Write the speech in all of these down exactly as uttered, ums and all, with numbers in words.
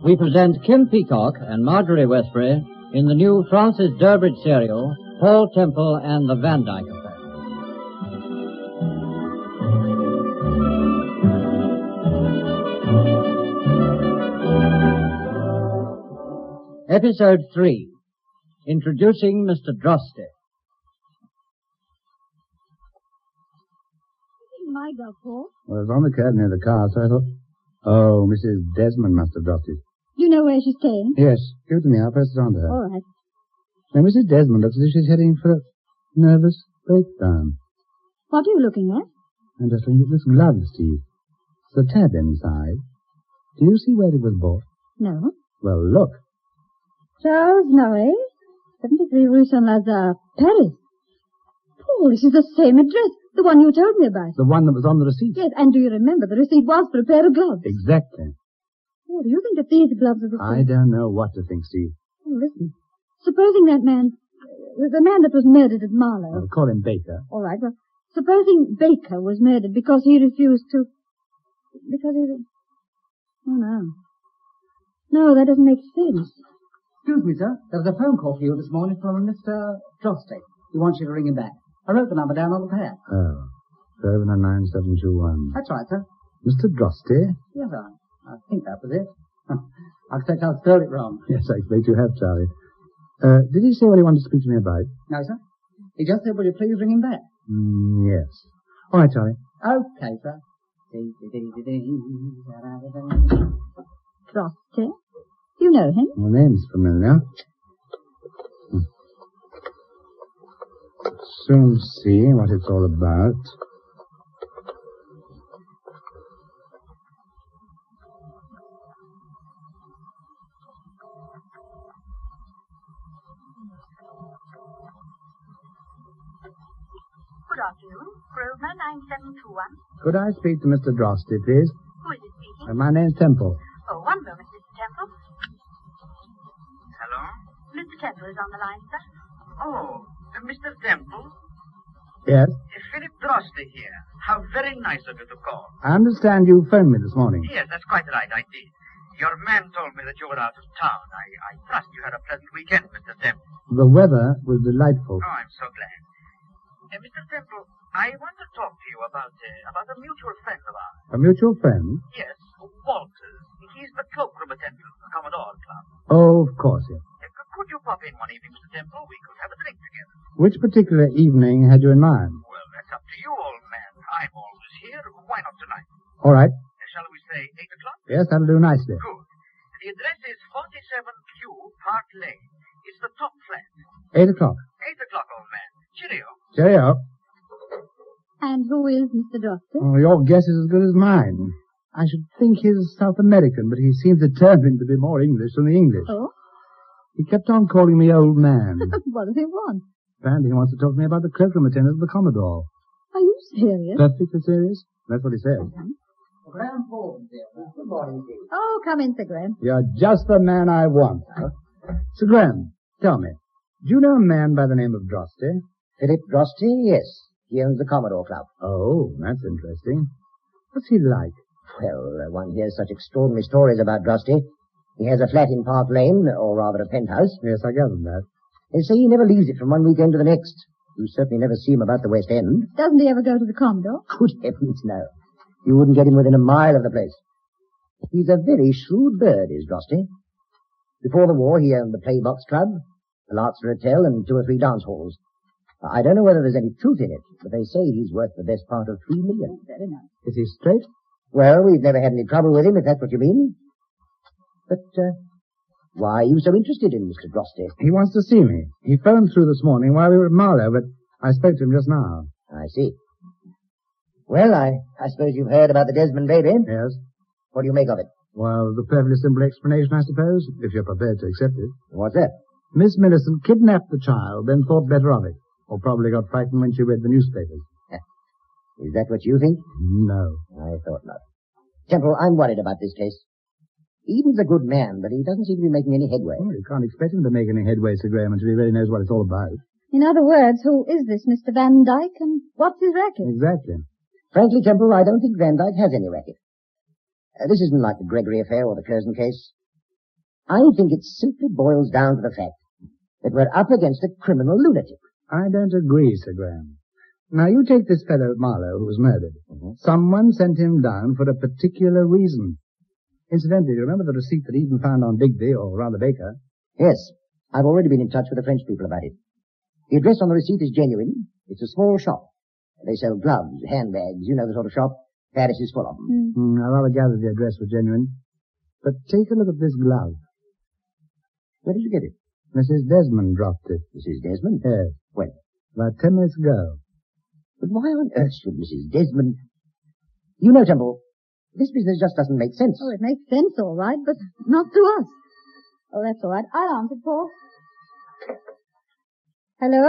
we present Kim Peacock and Marjorie Westbury in the new Francis Durbridge serial, Paul Temple and the Van Dyke Affair. Episode three, Introducing Mister Drosty. My dog, Paul. Well, it was on the curb near the car, so I thought, oh, Missus Desmond must have dropped it. Do you know where she's staying? Yes, give it to me. I'll pass it on to her. All right. Now, Missus Desmond looks as if she's heading for a nervous breakdown. What are you looking at? I'm just looking at this glove, Steve. It's a tab inside. Do you see where it was bought? No. Well, look. Charles Noe, seventy-three Rue Saint-Lazare, Paris. Paul, this is the same address, the one you told me about. The one that was on the receipt? Yes, and do you remember the receipt was for a pair of gloves? Exactly. Oh, do you think that these gloves are the I same? don't know what to think, Steve. Oh, listen. Supposing that man, uh, the man that was murdered at Marlow. I'll call him Baker. All right, well, supposing Baker was murdered because he refused to... Because he... Oh, no. No, that doesn't make sense. Excuse me, sir. There was a phone call for you this morning from Mister Drosty. He wants you to ring him back. I wrote the number down on the pad. Oh. seven nine seven two one. That's right, sir. Mister Drosty? Yes, sir. I think that was it. I expect I've spelled it wrong. Yes, I expect you have, Charlie. Uh, did he say what he wanted to speak to me about? No, sir. He just said, will you please ring him back? Mm, yes. All right, Charlie. Okay, sir. Drosty? You know him? The name's familiar. Hmm. Soon see what it's all about. Good afternoon. Grosvenor nine seven two one. Could I speak to Mister Drosty, please? Who is it speaking? Uh, my name's Temple. Oh, one moment, Mister Temple. Hello? Mister Temple is on the line, sir. Oh, uh, Mister Temple? Yes? Uh, Philip Drosty here. How very nice of you to call. I understand you phoned me this morning. Yes, that's quite right, I did. Your man told me that you were out of town. I, I trust you had a pleasant weekend, Mister Temple. The weather was delightful. Oh, I'm so glad. Uh, Mister Temple, I want to talk to you about uh, about a mutual friend of ours. A mutual friend? Yes, Walters. He's the cloakroom attendant of the Commodore Club. Oh, of course, yes. Uh, could you pop in one evening, Mister Temple? We could have a drink together. Which particular evening had you in mind? Well, that's up to you, old man. I'm always here. Why not tonight? All right. Uh, shall we say eight o'clock? Yes, that'll do nicely. Good. The address is forty-seven Q Park Lane. It's the top flat. Eight o'clock. Eight o'clock, old man. Cheerio. Cheerio. And who is Mister Drosty? Oh, your guess is as good as mine. I should think he's South American, but he seems determined to be more English than the English. Oh? He kept on calling me old man. What does he want? Apparently he wants to talk to me about the cloakroom attendant of the Commodore. Are you serious? Perfectly serious? That's what he said. Graham Ford, dear. Good morning, Steve. Oh, come in, Sir Graham. You're just the man I want. Sir Graham, tell me, do you know a man by the name of Drosty? Philip Drosty, yes. He owns the Commodore Club. Oh, that's interesting. What's he like? Well, uh, one hears such extraordinary stories about Drosty. He has a flat in Park Lane, or rather a penthouse. Yes, I gathered that. They say he never leaves it from one weekend to the next. You certainly never see him about the West End. Doesn't he ever go to the Commodore? Good heavens, no. You wouldn't get him within a mile of the place. He's a very shrewd bird, is Drosty. Before the war, he owned the Playbox Club, the Lartzer Hotel, and two or three dance halls. I don't know whether there's any truth in it, but they say he's worth the best part of three million. Very nice. Is he straight? Well, we've never had any trouble with him, if that's what you mean. But, uh, why are you so interested in Mister Drosty? He wants to see me. He phoned through this morning while we were at Marlow, but I spoke to him just now. I see. Well, I, I suppose you've heard about the Desmond baby. Yes? What do you make of it? Well, the perfectly simple explanation, I suppose, if you're prepared to accept it. What's that? Miss Millicent kidnapped the child, then thought better of it. Or probably got frightened when she read the newspapers. Is that what you think? No. I thought not. Temple, I'm worried about this case. Eden's a good man, but he doesn't seem to be making any headway. Well, you can't expect him to make any headway, Sir Graham, until he really knows what it's all about. In other words, who is this Mister Van Dyke, and what's his racket? Exactly. Frankly, Temple, I don't think Van Dyke has any racket. Uh, this isn't like the Gregory affair or the Curzon case. I think it simply boils down to the fact that we're up against a criminal lunatic. I don't agree, Sir Graham. Now, you take this fellow Marlowe who was murdered. Mm-hmm. Someone sent him down for a particular reason. Incidentally, you remember the receipt that Eden found on Bigby, or rather Baker? Yes, I've already been in touch with the French people about it. The address on the receipt is genuine. It's a small shop. They sell gloves, handbags, you know the sort of shop Paris is full of them. Mm. Mm, I rather gathered the address was genuine. But take a look at this glove. Where did you get it? Missus Desmond dropped it. Missus Desmond? Yes. When? About ten minutes ago. But why on earth should Missus Desmond... You know, Temple, this business just doesn't make sense. Oh, it makes sense, all right, but not to us. Oh, that's all right. I'll answer, Paul. Hello?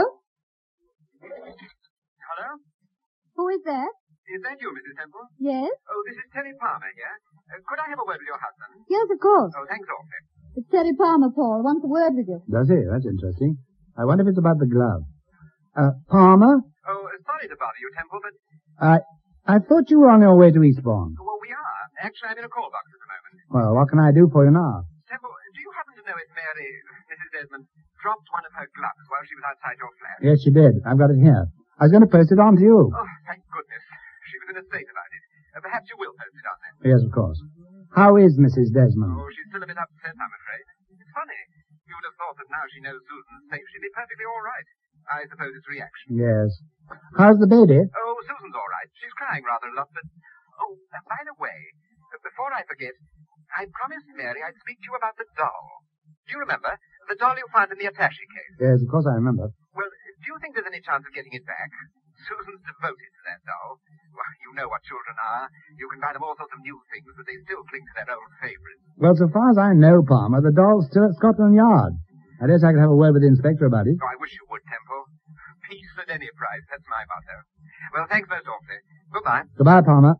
Hello? Who is that? Is that you, Missus Temple? Yes? Oh, this is Terry Palmer here. Uh, could I have a word with your husband? Yes, of course. Oh, thanks awfully. It's Terry Palmer, Paul. Wants a word with you. Does he? That's interesting. I wonder if it's about the glove. Uh, Palmer? Oh, uh, sorry to bother you, Temple, but... I, I thought you were on your way to Eastbourne. Well, we are. Actually, I'm in a call box at the moment. Well, what can I do for you now? Temple, do you happen to know if Mary, Missus Desmond, dropped one of her gloves while she was outside your flat? Yes, she did. I've got it here. I was going to post it on to you. Oh, thank goodness. She was in a state about it. Uh, perhaps you will post it on then. Yes, of course. How is Missus Desmond? Oh, she's still a bit upset, I'm afraid. It's funny. You would have thought that now she knows Susan's safe, she'd be perfectly all right. I suppose it's reaction. Yes. How's the baby? Oh, Susan's all right. She's crying rather a lot, but... Oh, uh, by the way, uh, before I forget, I promised Mary I'd speak to you about the doll. Do you remember? The doll you found in the attaché case. Yes, of course I remember. Well, do you think there's any chance of getting it back? Susan's devoted to that doll. Well, you know what children are. You can buy them all sorts of new things, but they still cling to their old favorites. Well, so far as I know, Palmer, the doll's still at Scotland Yard. I guess I could have a word with the inspector about it. Oh, I wish you would, Temple. Peace at any price. That's my motto. Well, thanks most awfully. Goodbye. Goodbye, Palmer.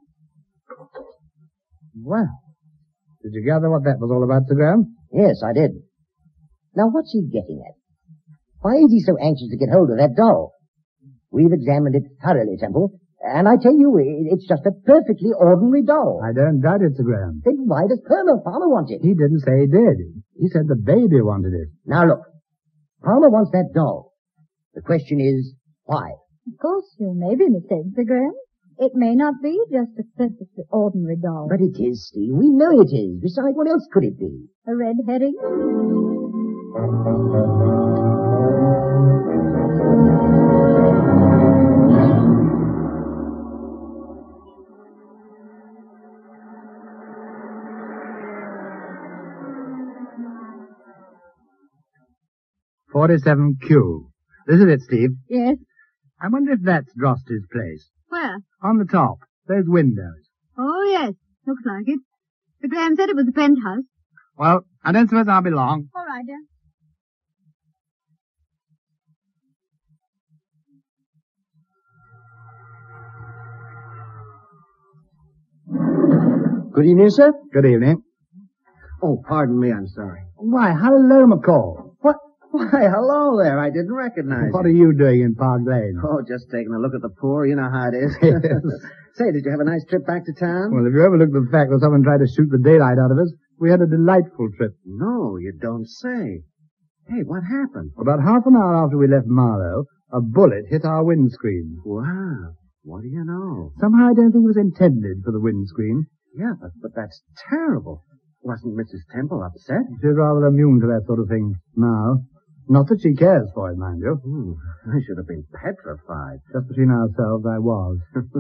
Well, did you gather what that was all about, Sir Graham? Yes, I did. Now, what's he getting at? Why is he so anxious to get hold of that doll? We've examined it thoroughly, Temple, and I tell you, it's just a perfectly ordinary doll. I don't doubt it, Sir Graham. Then why does Palmer, Palmer want it? He didn't say he did. He said the baby wanted it. Now look, Palmer wants that doll. The question is, why? Of course, you may be mistaken, Sir Graham. It may not be just a perfectly ordinary doll. But it is, Steve. We know it is. Besides, what else could it be? A red herring? forty-seven Q. This is it, Steve. Yes. I wonder if that's Drosty's place. Where? On the top. Those windows. Oh, yes. Looks like it. Sir Graham said it was a penthouse. Well, I don't suppose I'll be long. All right, dear. Good evening, sir. Good evening. Oh, pardon me, I'm sorry. Why, hello, McCall. What? Why, hello there. I didn't recognize What you. are you doing in Park Lane? Oh, just taking a look at the poor. You know how it is. Say, did you have a nice trip back to town? Well, if you overlook the fact that someone tried to shoot the daylight out of us, we had a delightful trip. No, you don't say. Hey, what happened? About half an hour after we left Marlow, a bullet hit our windscreen. Wow. What do you know? Somehow I don't think it was intended for the windscreen. Yeah, but, but that's terrible. Wasn't Missus Temple upset? She's rather immune to that sort of thing now. Not that she cares for it, mind you. Hmm, I should have been petrified. Just between ourselves, I was.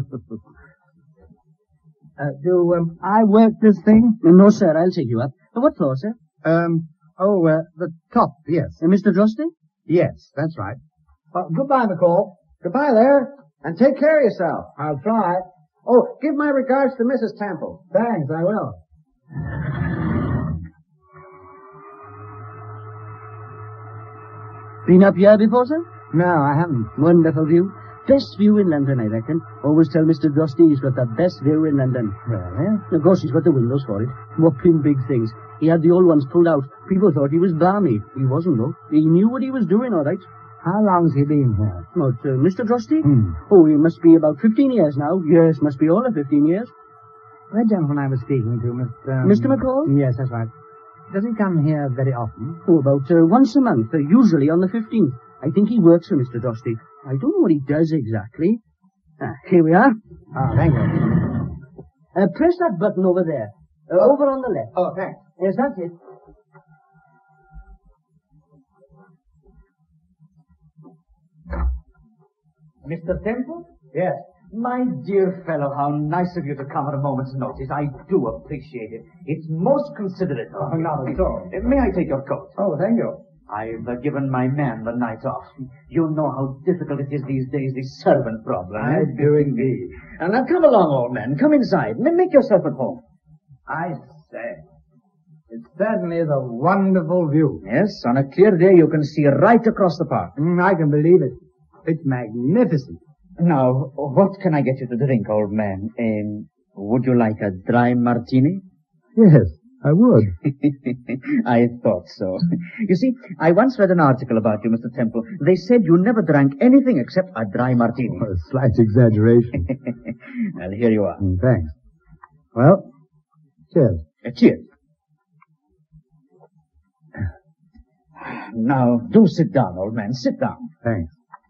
uh, do um, I work this thing? No, sir, I'll take you up. What floor, sir? Um, oh, uh, the top, yes. Uh, Mister Drosty? Yes, that's right. Uh, goodbye, McCall. Goodbye there, and take care of yourself. I'll try. Oh, give my regards to Missus Temple. Thanks, I will. Been up here before, sir? No, I haven't. Wonderful view. Best view in London, I reckon. Always tell Mister Drosty he's got the best view in London. Really? Of course, he's got the windows for it. Whopping big things. He had the old ones pulled out. People thought he was balmy. He wasn't, though. He knew what he was doing, all right. How long's he been here? What, uh, Mister Drosty? Hmm. Oh, he must be about fifteen years now. Yes, must be all of fifteen years. That gentleman I was speaking to, Mister... Um, Mister McCall? Yes, that's right. Does he come here very often? Oh, about uh, once a month, uh, usually on the fifteenth. I think he works for Mister Dosty. I don't know what he does exactly. Ah, here we are. Oh, thank you. Uh, press that button over there. Uh, Oh. Over on the left. Oh, thanks. Yes, that's it. Mister Temple? Yes. My dear fellow, how nice of you to come at a moment's notice. I do appreciate it. It's most considerate. Oh, not at all. Uh, May I take your coat? Oh, thank you. I've uh, given my man the night off. You know how difficult it is these days, the servant problem. I eh? do indeed. And now come along, old man. Come inside. Ma- Make yourself at home. I say, it certainly is a wonderful view. Yes, on a clear day you can see right across the park. Mm, I can believe it. It's magnificent. Now, what can I get you to drink, old man? Um, would you like a dry martini? Yes, I would. I thought so. You see, I once read an article about you, Mister Temple. They said you never drank anything except a dry martini. A slight exaggeration. Well, here you are. Mm, thanks. Well, cheers. Uh, cheers. Now, do sit down, old man. Sit down. Thanks.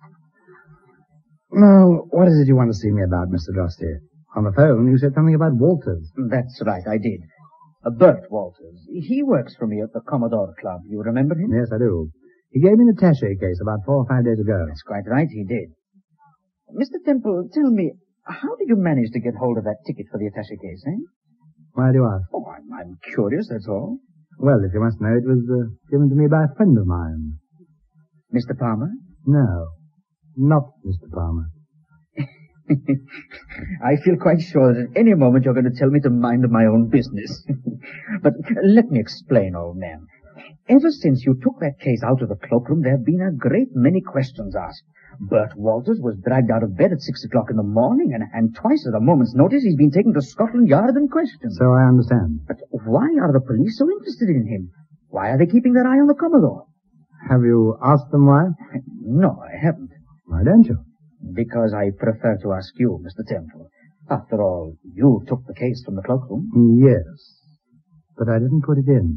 Now, what is it you want to see me about, Mister Dosty? On the phone, you said something about Walters. That's right, I did. Uh, Bert Walters. He works for me at the Commodore Club. You remember him? Yes, I do. He gave me an attaché case about four or five days ago. That's quite right, he did. Mister Temple, tell me, how did you manage to get hold of that ticket for the attaché case, eh? Why do you ask? Oh, I'm, I'm curious, that's all. Well, if you must know, it was uh, given to me by a friend of mine. Mister Palmer? No, not Mister Palmer. I feel quite sure that at any moment you're going to tell me to mind my own business. But let me explain, old man. Ever since you took that case out of the cloakroom, there have been a great many questions asked. Bert Walters was dragged out of bed at six o'clock in the morning, and, and twice at a moment's notice he's been taken to Scotland Yard and questioned. So I understand. But why are the police so interested in him? Why are they keeping their eye on the Commodore? Have you asked them why? No, I haven't. Why don't you? Because I prefer to ask you, Mister Temple. After all, you took the case from the cloakroom. Yes, but I didn't put it in.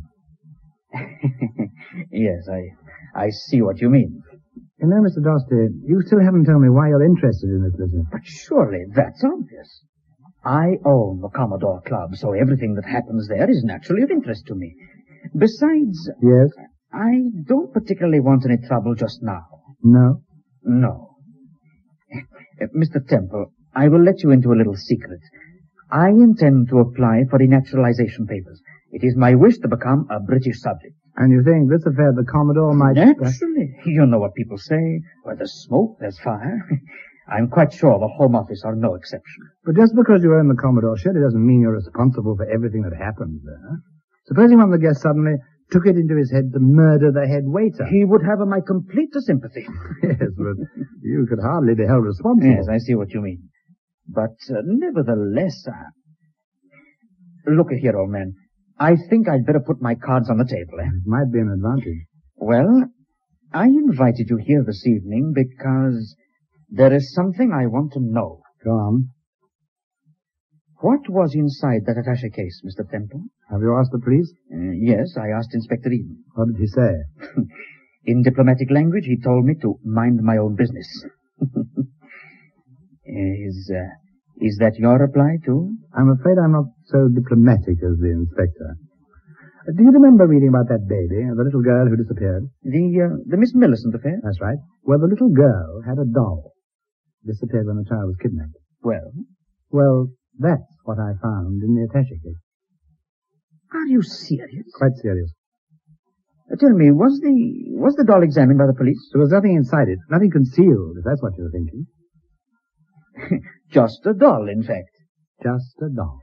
Yes, I, I see what you mean. You know, Mister Dosty, you still haven't told me why you're interested in this business. But surely that's obvious. I own the Commodore Club, so everything that happens there is naturally of interest to me. Besides, Yes? I don't particularly want any trouble just now. No? No. Uh, Mister Temple, I will let you into a little secret. I intend to apply for the naturalization papers. It is my wish to become a British subject. And you think this affair the Commodore might... Naturally. You know what people say. Where there's smoke, there's fire. I'm quite sure the Home Office are no exception. But just because you own the Commodore surely doesn't mean you're responsible for everything that happens there. Supposing one of the guests suddenly took it into his head to murder the head waiter. He would have my complete sympathy. Yes, but you could hardly be held responsible. Yes, I see what you mean. But uh, nevertheless, uh... look here, old man. I think I'd better put my cards on the table, eh? It might be an advantage. Well, I invited you here this evening because there is something I want to know. Go on. What was inside that attaché case, Mister Temple? Have you asked the police? Uh, yes, I asked Inspector Eden. What did he say? In diplomatic language, he told me to mind my own business. is, uh, is that your reply, too? I'm afraid I'm not so diplomatic as the inspector. Uh, do you remember reading about that baby, the little girl who disappeared? The, uh, the Miss Millicent affair? That's right. Well, the little girl had a doll. Disappeared when the child was kidnapped. Well? Well, that's what I found in the attaché case. Are you serious? Quite serious. Uh, tell me, was the, was the doll examined by the police? There was nothing inside it, nothing concealed, if that's what you're thinking. Just a doll, in fact. Just a doll.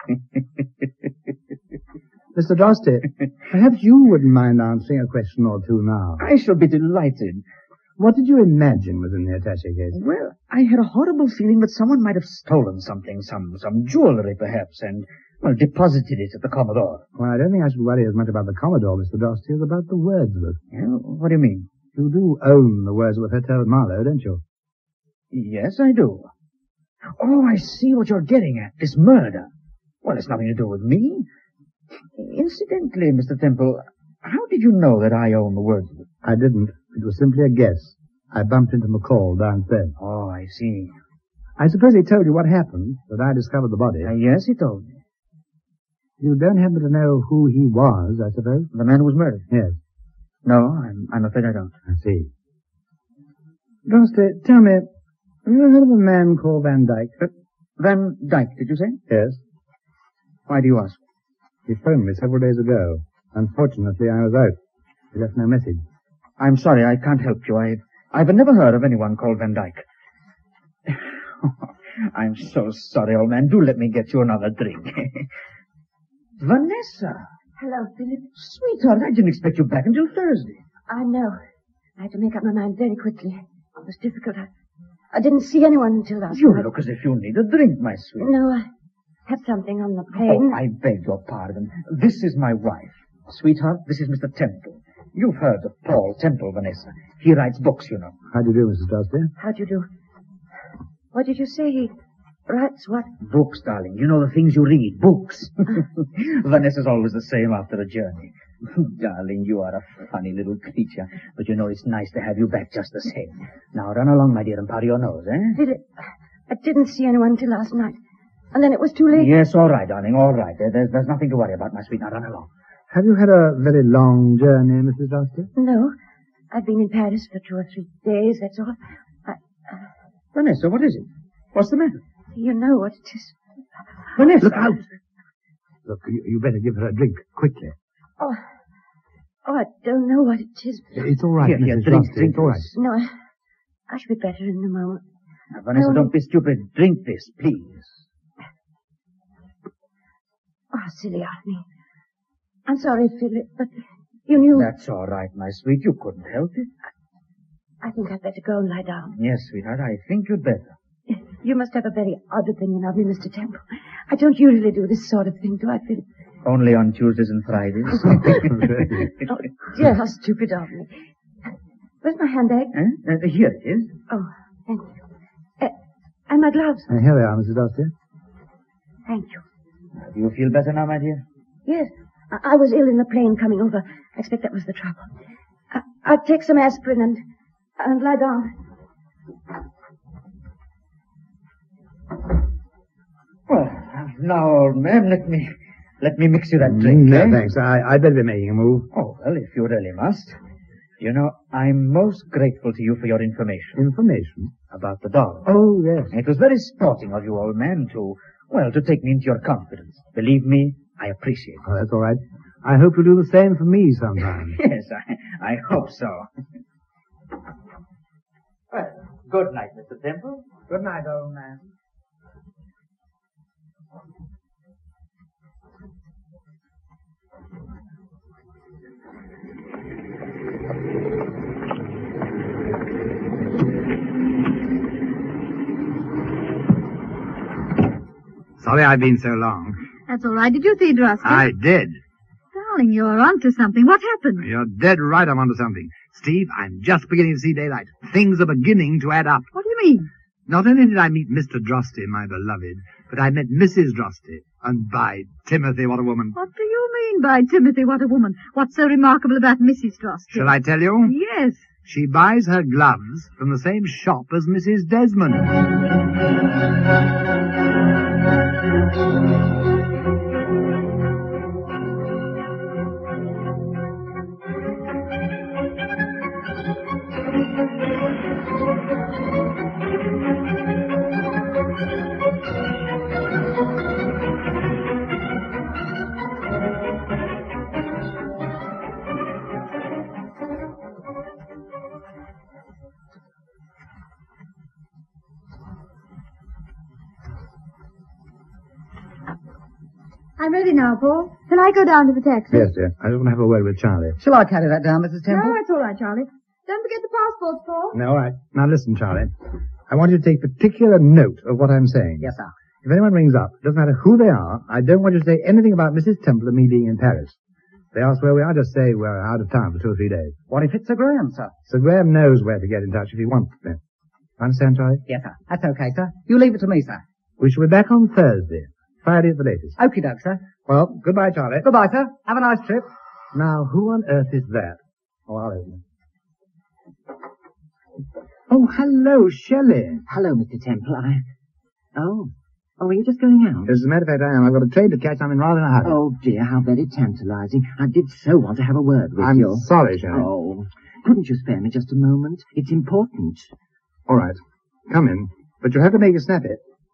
Mister Dosty, perhaps you wouldn't mind answering a question or two now. I shall be delighted. What did you imagine was in the attaché case? Well, I had a horrible feeling that someone might have stolen something, some, some jewelry perhaps, and, well, deposited it at the Commodore. Well, I don't think I should worry as much about the Commodore, Mister Dosty, as about the Wordsworth. Yeah, what do you mean? You do own the Wordsworth Hotel at Marlow, don't you? Yes, I do. Oh, I see what you're getting at. This murder. Well, it's nothing to do with me. Incidentally, Mister Temple, how did you know that I own the Wordsworth? I didn't. It was simply a guess. I bumped into McCall downstairs. Oh, I see. I suppose he told you what happened, that I discovered the body. Uh, yes, he told me. You don't happen to know who he was, I suppose? The man who was murdered? Yes. No, I'm, I'm afraid I don't. I see. Drosty, tell me, have you heard of a man called Van Dyke? Uh, Van Dyke, did you say? Yes. Why do you ask? He phoned me several days ago. Unfortunately, I was out. He left no message. I'm sorry, I can't help you. I've, I've never heard of anyone called Van Dyke. I'm so sorry, old man. Do let me get you another drink. Vanessa! Hello, Philip. Sweetheart, I didn't expect you back until Thursday. I know. I had to make up my mind very quickly. It was difficult. I, I didn't see anyone until last You night. look as if you need a drink, my sweet. No, I had something on the plane. Oh, I beg your pardon. This is my wife. Sweetheart, this is Mister Temple. You've heard of Paul Temple, Vanessa. He writes books, you know. How do you do, Missus Drosty? How do you do? What did you say? He writes what? Books, darling. You know the things you read. Books. Vanessa's always the same after a journey. Darling, you are a funny little creature. But you know it's nice to have you back just the same. Now run along, my dear, and powder your nose, eh? Philip, I didn't see anyone until last night. And then it was too late. Yes, all right, darling, all right. There, there's, there's nothing to worry about, my sweet. Now run along. Have you had a very long journey, Missus Drosty? No. I've been in Paris for two or three days, that's all. I, uh, Vanessa, what is it? What's the matter? You know what it is. Vanessa! Look out! Look, you, you better give her a drink, quickly. Oh, oh, I don't know what it is. It's all right, Here, here, Missus drink, Drosty. drink It's all right. No, I, I should be better in a moment. Now, Vanessa, Only- don't be stupid. Drink this, please. Oh, silly of me. I'm sorry, Philip, but you knew... That's all right, my sweet. You couldn't help it. I think I'd better go and lie down. Yes, sweetheart, I think you'd better. You must have a very odd opinion of me, Mister Temple. I don't usually do this sort of thing, do I, Philip? Only on Tuesdays and Fridays. Oh, dear, how stupid of me. Where's my handbag? Eh? Uh, here it is. Oh, thank you. Uh, and my gloves. Uh, here they are, Missus Drosty. Thank you. Do you feel better now, my dear? Yes, I, I was ill in the plane coming over. I expect that was the trouble. I, I'll take some aspirin and, and lie down. Well, now, old man, let me let me mix you that drink. No, eh? thanks. I, I'd better be making a move. Oh, well, if you really must. You know, I'm most grateful to you for your information Information? about the dog. Oh, yes. It was very sporting of you, old man, to, well, to take me into your confidence. Believe me, I appreciate it. Oh, that's all right. I hope you'll do the same for me sometime. Yes, I, I hope so. Well, good night, Mister Temple. Good night, old man. Sorry I've been so long. That's all right. Did you see Drosky? I did. Darling, you're onto something. What happened? You're dead right I'm onto something. Steve, I'm just beginning to see daylight. Things are beginning to add up. What do you mean? Not only did I meet Mister Drosty, my beloved, but I met Missus Drosty. And by Timothy, what a woman. What do you mean by Timothy, what a woman? What's so remarkable about Missus Drosky? Shall I tell you? Yes. She buys her gloves from the same shop as Missus Desmond. I'm ready now, Paul. Shall I go down to the taxi? Yes, dear. I just want to have a word with Charlie. Shall I carry that down, Missus Temple? No, it's all right, Charlie. Don't forget the passports, Paul. No, all right. Now listen, Charlie. I want you to take particular note of what I'm saying. Yes, sir. If anyone rings up, it doesn't matter who they are, I don't want you to say anything about Missus Temple and me being in Paris. If they ask where we are, just say we're out of town for two or three days. What if it's Sir Graham, sir? Sir Graham knows where to get in touch if he wants to. Understand, Charlie? Yes, sir. That's okay, sir. You leave it to me, sir. We shall be back on Thursday. Friday at the latest. Okie doke, sir. Well, goodbye, Charlie. Goodbye, sir. Have a nice trip. Now, who on earth is that? Oh, I'll open it. Oh, hello, Shelley. Hello, Mister Temple. I... Oh. Oh, are you just going out? As a matter of fact, I am. I've got a train to catch. I'm in rather in a hurry. Oh, dear, how very tantalizing. I did so want to have a word with I'm you. I'm sorry, Shelley. Oh, couldn't you spare me just a moment? It's important. All right. Come in. But you'll have to make it snappy.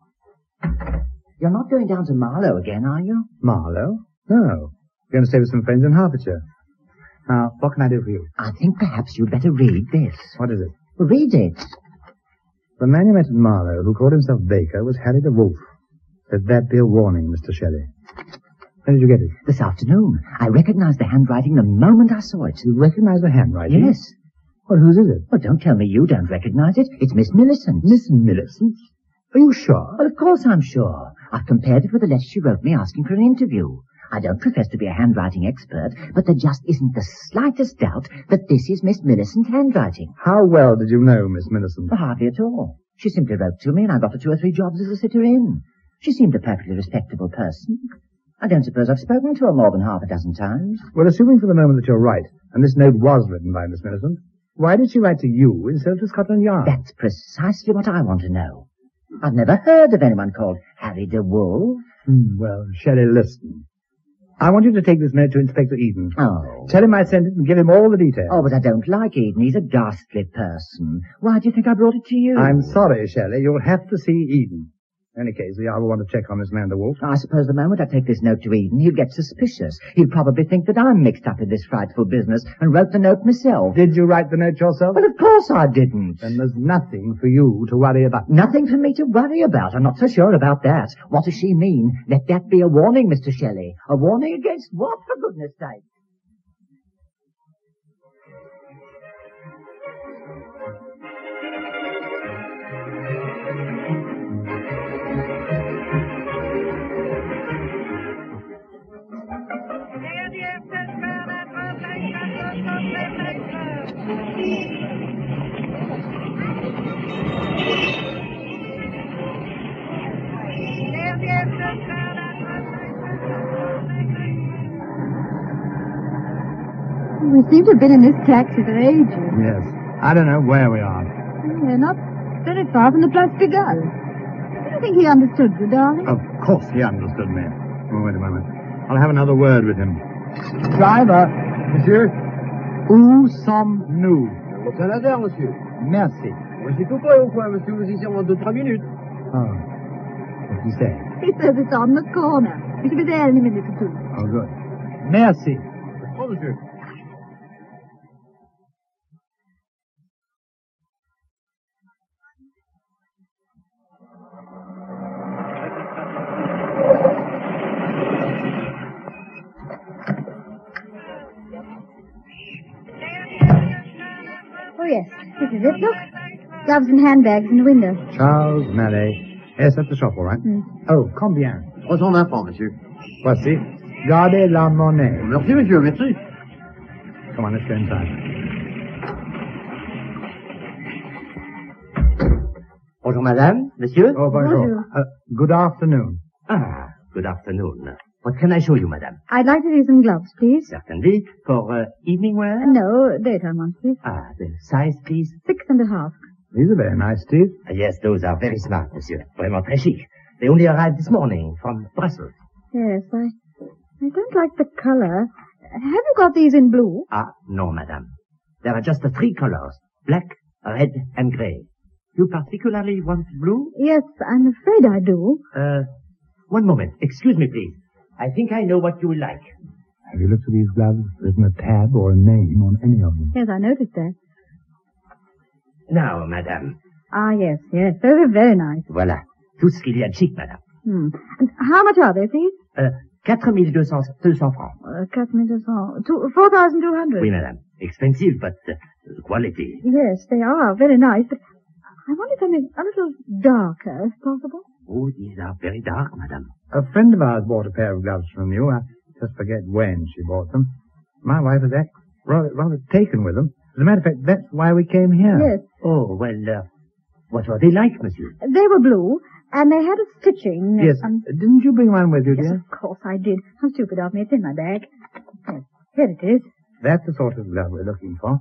You're not going down to Marlow again, are you? Marlow? No. We're going to stay with some friends in Hertfordshire. Now, what can I do for you? I think perhaps you'd better read this. What is it? Read it. The man you met at Marlow, who called himself Baker, was Harry de Wolf. Let that be a warning, Mister Shelley. When did you get it? This afternoon. I recognized the handwriting the moment I saw it. You recognize the handwriting? Yes. Well, whose is it? Well, don't tell me you don't recognize it. It's Miss Millicent. Miss Millicent? Are you sure? Well, of course I'm sure. I've compared it with the letter she wrote me asking for an interview. I don't profess to be a handwriting expert, but there just isn't the slightest doubt that this is Miss Millicent's handwriting. How well did you know Miss Millicent? Well, hardly at all. She simply wrote to me and I got her two or three jobs as a sitter-in. She seemed a perfectly respectable person. I don't suppose I've spoken to her more than half a dozen times. Well, assuming for the moment that you're right, and this note was written by Miss Millicent, why did she write to you instead of to Scotland Yard? That's precisely what I want to know. I've never heard of anyone called Harry de Wolf. Hmm, well, Shelley, listen. I want you to take this note to Inspector Eden. Oh. Tell him I sent it and give him all the details. Oh, but I don't like Eden. He's a ghastly person. Why do you think I brought it to you? I'm sorry, Shelley. You'll have to see Eden. In any case, the I will want to check on this man de Wolf. I suppose the moment I take this note to Eden, he'll get suspicious. He'll probably think that I'm mixed up in this frightful business and wrote the note myself. Did you write the note yourself? Well, of course I didn't. Then there's nothing for you to worry about. Nothing for me to worry about. I'm not so sure about that. What does she mean? Let that be a warning, Mister Shelley. A warning against what, for goodness sake? We seem to have been in this taxi for ages. Yes. I don't know where we are. We're not very far from the Place Pigalle. Do you think he understood you, darling? Of course he understood me. Oh, wait a moment. I'll have another word with him. Driver, monsieur. Où sommes-nous? L'hôtel Adère, monsieur. Merci. Voici tout près au coin, monsieur. Vous y serez en deux, trois minutes. Oh. What did he say? He says it's on the corner. We should be there in a minute or two. Oh, good. Merci. Oh, monsieur. Oh, yes. This is it. Look. Gloves and handbags in the window. Charles Mallet. Yes, that's the shop, all right. Mm. Oh, combien? trois cent vingt francs, monsieur. Voici. Gardez la monnaie. Merci, monsieur, merci. Come on, let's go inside. Bonjour, madame, monsieur. Oh, bonjour. Bonjour. Uh, good afternoon. Ah, good afternoon. What can I show you, madame? I'd like to see some gloves, please. Certainly. For uh, evening wear? No, daytime ones, please. Ah, the size, please. Six and a half. These are very nice, Steve. Uh, yes, those are very smart, monsieur. Vraiment très chic. They only arrived this morning from Brussels. Yes, I... I don't like the color. Have you got these in blue? Ah, no, madame. There are just the three colors. Black, red, and grey. You particularly want blue? Yes, I'm afraid I do. Uh, one moment. Excuse me, please. I think I know what you will like. Have you looked at these gloves? There isn't a tab or a name on any of them. Yes, I noticed that. Now, madame. Ah, yes, yes. Those are very nice. Voilà. Tout ce qu'il y a de chic, madame. Hmm. And how much are they, please? Uh, quatre mille deux cents francs. Uh, quatre mille deux cents. Two, four thousand two hundred. Oui, madame. Expensive, but uh, quality. Yes, they are very nice, but I wanted something a little darker, if possible. Oh, these are very dark, madame. A friend of ours bought a pair of gloves from you. I just forget when she bought them. My wife was act- rather, rather taken with them. As a matter of fact, that's why we came here. Yes. Oh, well, uh, What were they like, monsieur? They were blue, and they had a stitching. Yes. Um, Didn't you bring one with you, yes, dear? of course I did. How stupid of me. It's in my bag. Here, here it is. That's the sort of glove we're looking for.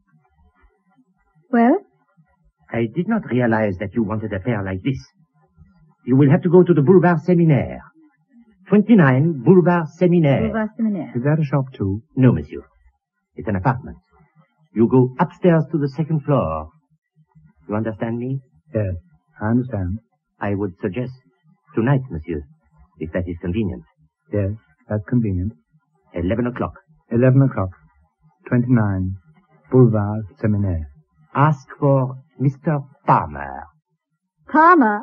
Well? I did not realize that you wanted a pair like this. You will have to go to the Boulevard Séminaire. twenty-nine Boulevard Séminaire. Boulevard Séminaire. Is that a shop, too? No, monsieur. It's an apartment. You go upstairs to the second floor. You understand me? Yes, I understand. I would suggest tonight, monsieur, if that is convenient. Yes, that's convenient. Eleven o'clock. Eleven o'clock. Twenty-nine Boulevard Séminaire. Ask for Mister Palmer. Palmer?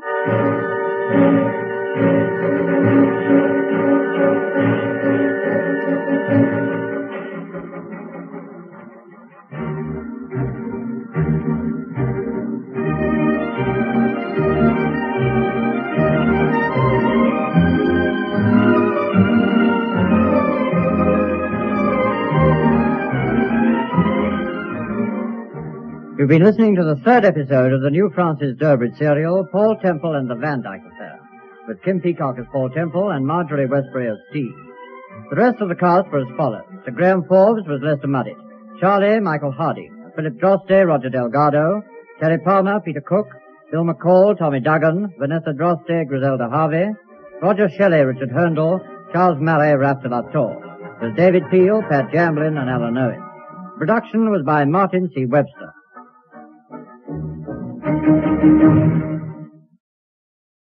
You've been listening to the third episode of the new Francis Durbridge serial, Paul Temple and the Van Dyke Affair, with Kim Peacock as Paul Temple and Marjorie Westbury as Steve. The rest of the cast were as follows. Sir Graham Forbes was Lester Mudditt. Charlie, Michael Harding. Philip Droste, Roger Delgado. Terry Palmer, Peter Cook. Bill McCall, Tommy Duggan. Vanessa Droste, Griselda Harvey. Roger Shelley, Richard Herndl. Charles Murray, Raph de la Tour. With David Peel, Pat Jamblin, and Alan Owen. Production was by Martin C. Webster. Thank you.